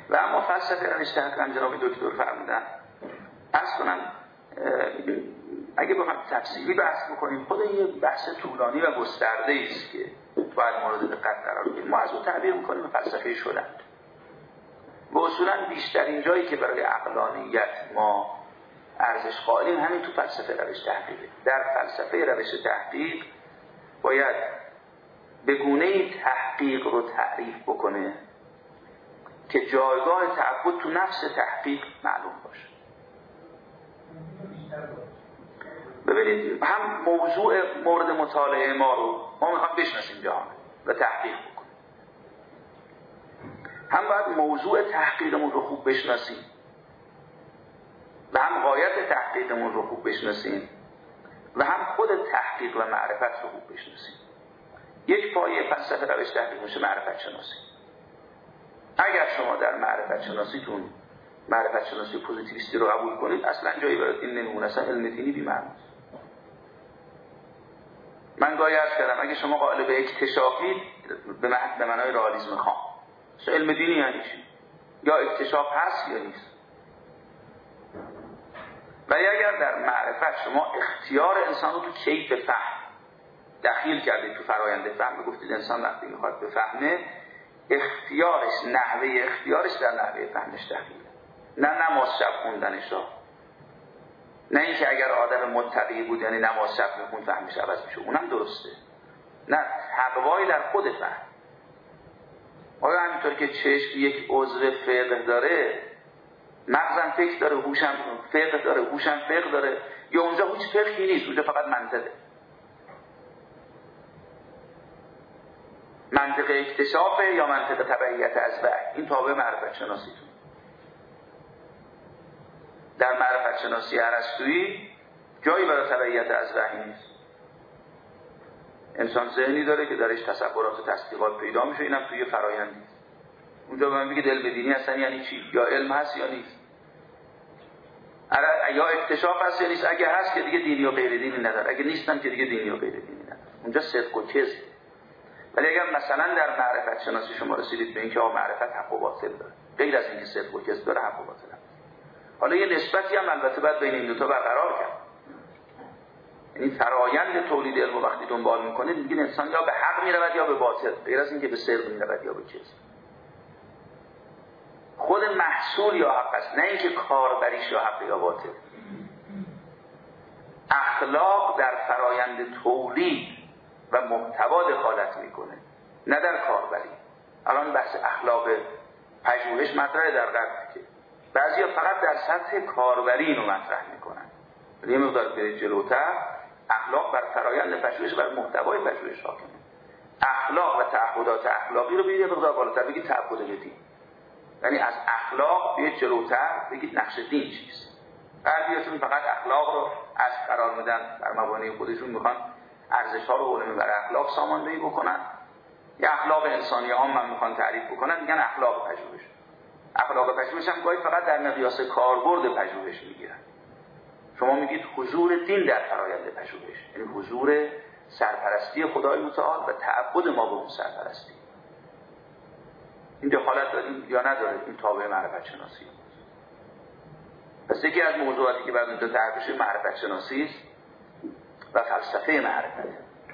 و اما فلسفه روش تحقیق جناب دکتر فرمودن پس کنم اگه بخوایم تفصیلی بحث بکنیم خود یه بحث طولانی و گسترده است که باید مورد دقت قرار بگیریم. ما از اون تعبیر میکنیم به فلسفه شدن و اصولا بیشترین جایی که برای عقلانیت ما ارزش قائلیم همین تو فلسفه روش تحقیقه. در فلسفه روش تحقیق باید به گونه‌ای تحقیق رو تعریف بکنه که جایگاه تعبد تو نفس تحقیق معلوم باشه. ببینید هم موضوع مورد مطالعه ما رو ما میخوام بشناسیم جهان و تحقیق بکنیم، هم باید موضوع تحقیقمون رو خوب بشناسیم و هم غایت تحقیقمون رو خوب بشناسیم و هم خود تحقیق و معرفت رو خوب بشناسیم. یک پایه فلسفه روش تحقیق میشه معرفت شناسی. اگر شما در معرفت شناسیتون معرفت شناسی پوزیتیویستی رو قبول کنید اصلا جایی برای دین نمیمونه، اصلا علم دینی بی‌معناست. من گاهی عرض کردم اگه شما قائل به اکتشافید به معنای رئالیسم خام، علم دینی یعنی چی؟ یا اکتشاف هست یا نیست. ولی اگر در معرفت شما اختیار انسان رو تو کیف فهم دخیل کردید، تو فرآیند فهم گفتید انسان وقتی میخواد بفهمه اختیارش، نحوه اختیارش در نحوه فهمش دخیله، نه نماز شب خوندنش را، نه اینکه اگر آدم متقی بود یعنی نماز شب میخوند فهمش عوض میشه، اونم درسته، نه تقوایی در خود فهم. آیا همینطور که چشم یک عضو فقه داره، مغزم فکر داره، هوشم فقه داره، هوشم فقه داره، یا اونجا هیچ فقهی نیست، اونجا فقط منطقه، منطق اکتشافه یا منطق تبعیت از وحی. این تابع معرفت شناسیتون. در معرفت شناسی ارسطویی جایی برای تبعیت از وحی نیست. انسان ذهنی داره که درش تصورات و تصدیقات پیدا میشه، اینم توی فرآیندی است. اونجا به من بگید علم دینی اصلا یعنی چی؟ یا علم هست یا نیست، یا اکتشاف هست یا نیست. اگه هست که دیگه دینی و غیر دینی نداره، اگه نیستن که دیگه دینی و غیر دینی نداره. اونجا صدق و کذب. ولی اگر مثلا در معرفت شناسی شما رسیدید به اینکه معرفت حق و باطل داره، غیر از اینکه صدق و کذب داره، حق و باطل هست، حالا یه نسبتی هم البته باید بین این دو تا برقرار کرد. یعنی فرآیند تولید علم وقتی دنبال میکنه دیگه انسان یا به حق میرود یا به باطل، غیر از اینکه به صدق میرود یا به کذب. خود محصول یا حق است، نه اینکه کاربریش یا حق یا باطل. اخلاق در فرآیند تولید و محتوا دخالت میکنه، نه در کاربری. الان بحث اخلاق پژوهش مطرحه در غرب که بعضیا فقط در سطح کاربری اینو مطرح میکنن. یه مقدار برید جلوتر اخلاق بر فرآیند پژوهش، بر محتوای پژوهش حاکمه. اخلاق و تعهدات اخلاقی رو بگید یه مقدار بالاتر بگید تعهد دین. یعنی از اخلاق بیاید جلوتر بگید نقش دین چیست. بعضیاتون فقط اخلاق رو از قرار میدن، در مبانی خودشون میخوان ارزش‌ها رو علمی بر اخلاق ساماندهی بکنن، یا اخلاق انسانی عام میخوان تعریف بکنن، میگن اخلاق پژوهش. اخلاق پژوهش هم گاهی فقط در مقیاس کاربرد پژوهش میگیرن. شما میگید حضور دین در فرآیند پژوهش، یعنی حضور سرپرستی خدای متعال و تعبد ما به اون سرپرستی. این دخالت داریم یا نداره؟ این تابع معرفت شناسی. پس یکی از موضوعاتی که باید اونجا تعریف بشه معرفت شناسی است و فلسفه معرفت.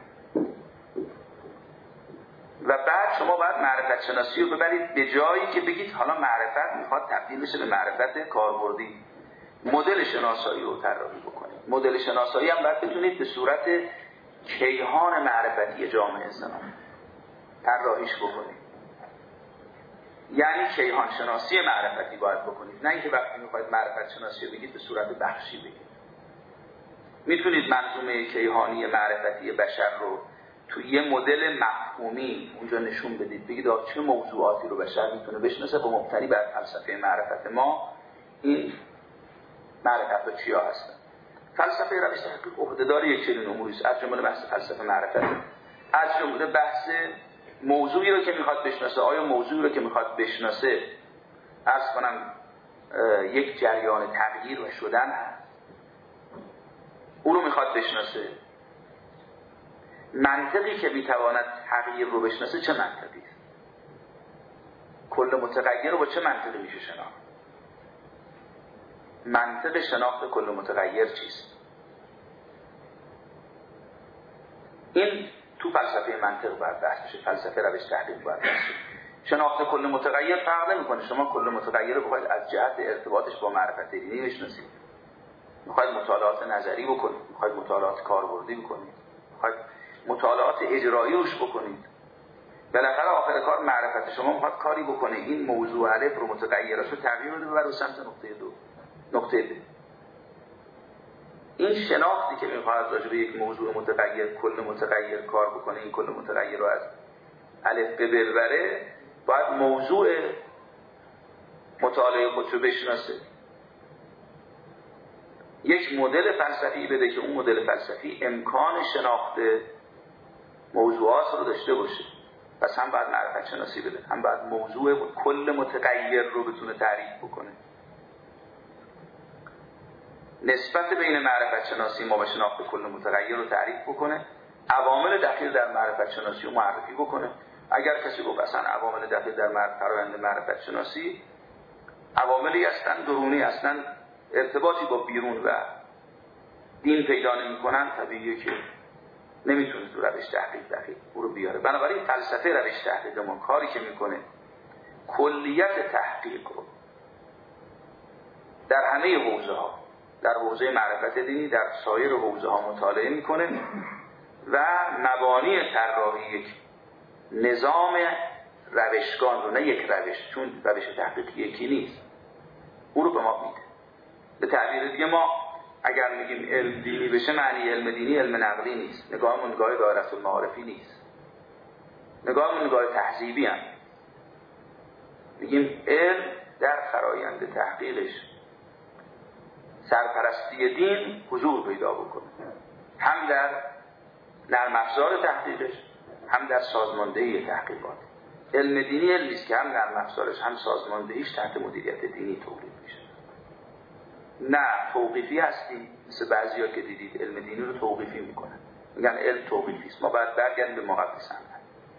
و بعد شما باید معرفت شناسی رو ببرید به جایی که بگید حالا معرفت میخواد تبدیل بشه به معرفت کاربردی. مدل شناسایی رو طراحی بکنید. مدل شناسایی هم باید بتونید به صورت کیهان معرفتی جامعه انسان طراحیش بکنید. یعنی کیهان شناسی معرفتی باید بکنید، نه اینکه وقتی میخواید معرفت شناسی رو بگید به صورت بخشی بگید. میتونید منظومه کیهانی معرفتی بشر رو توی یه مدل مفهومی اونجا نشون بدید، بگید چه موضوعاتی رو بشر میتونه بشناسه با مبتنی بر فلسفه معرفت ما. این معرفت ها چیا هستن؟ فلسفه روش تحقیق عهده‌دار یک چنین اموری است، از جمله بحث فلسفه معرفت، از جمله بحث موضوعی رو که میخواد بشناسه. آیا موضوعی رو که میخواد بشناسه عرض کنم یک جریان تغییر و شدن هست، او رو میخواد بشناسه. منطقی که میتواند تغییر رو بشناسه چه منطقی است؟ کل متغیر رو با چه منطقی میشه شناخت؟ منطق شناخت کل متغیر چیست؟ این تو فلسفه منطق باید بحث بشه، فلسفه روش تحقیق باید بحث بشه. شناخت کل متغیر فرق نمیکنه. شما کل متغیر رو بخواید از جهت ارتباطش با معرفت دینی بشناسید، میخواید مطالعات نظری بکنید، میخواید مطالعات کاربردی بکنید، میخواید مطالعات اجرایی روش بکنید، بالاخره آخر کار معرفت شما میخواد کاری بکنه این موضوع الف رو متغیراشو تغییر بده و بر سمت نقطه ب. این شناختی که میخواد راجع به یک موضوع متغیر کل متغیر کار بکنه، این کل متغیر رو از الف به ب ببره، باید موضوع مطالعه خودشو بشناسه، یک مدل فلسفی بده که اون مدل فلسفی امکان شناخت موضوعات رو داشته باشه. پس هم باید معرفت شناسی بده، هم باید موضوع کل متغیر رو بتونه تعریف بکنه. نسبت بین معرفت شناسی ما و شناخت کل متغیر رو تعریف بکنه، عوامل دخیل در معرفت شناسی رو معرفی بکنه. اگر کسی گفت اصلا عوامل دخیل در فرآیند معرفت شناسی عواملی هستن درونی هستن، ارتباطی با بیرون و دین پیدا نمی‌کنن، طبیعیه که نمیتونه تو روش تحقیق دقیق او رو بیاره. بنابراین فلسفه روش تحقیق ما کاری که میکنه کلیت تحقیق رو در همه حوزه ها، در حوزه معرفت دینی، در سایر حوزه ها مطالعه میکنه و مبانی طراحی یک نظام روشگان رو، نه یک روش، چون روش تحقیق یکی نیست، او رو به ما میده. به تعبیر دیگه ما اگر میگیم علم دینی بشه، معنی علم دینی علم نقلی نیست، نگاهمون نگاه دایره المعارفی نیست، نگاهمون نگاه تهذیبی هم. میگیم علم در فرایند تحقیقش سرپرستی دین حضور پیدا بکنه، هم در نرم افزار تحقیقش، هم در سازماندهی تحقیقات. علم دینی علمی است که هم نرم افزارش هم سازماندهیش تحت مدیریت دینی تولید میشه. نه توقیفی هستیم مثل بعضیا که دیدید علم دینی رو توقیفی میکنن، میگن علم توقیفی است، ما باید برگردیم به مقدس عمل.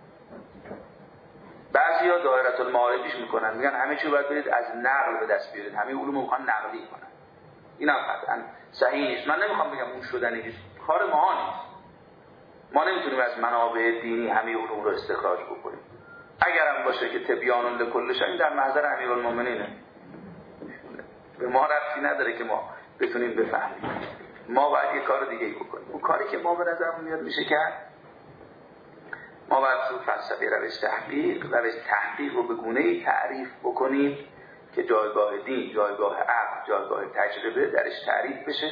بعضیا دایره المعارفیش میکنن، میگن همه چی باید برید از نقل به دست بیارید، همه علوم رو میخوان نقلی کنن. اینم قطعا صحیح نیست. من نمیخوام بگم اون شدنی نیست، کار ما نیست. ما نمیتونیم از منابع دینی همه علوم رو استخراج بکنیم. اگرم باشه که تبیان لکل شیء در محضر امیرالمومنینه، به ما ربطی نداره که ما بتونیم بفهمیم. ما باید یه کار دیگه ای بکنیم. اون کاری که ما به نظرمون میاد میشه که ما باید تو فلسفه روش تحقیق رو به گونه‌ای تعریف بکنیم که جایگاه دین، جایگاه عقل، جایگاه تجربه درش تعریف بشه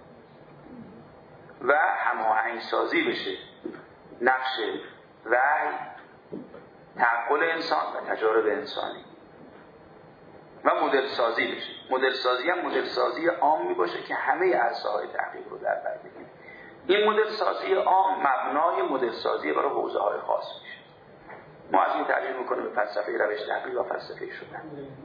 و هماهنگ سازی بشه نقش وحی، تعقل انسان و تجارب انسانی و مدل سازی بشه. مدل سازی هم مدل سازی عامی باشه که همه عرصه‌های تحقیق رو در بر بگیره. این مدل سازی عام مبنای مدل سازی برای حوزه‌های خاص میشه. ما از این تعبیر میکنیم به فلسفه روش تحقیق و فلسفه شدن.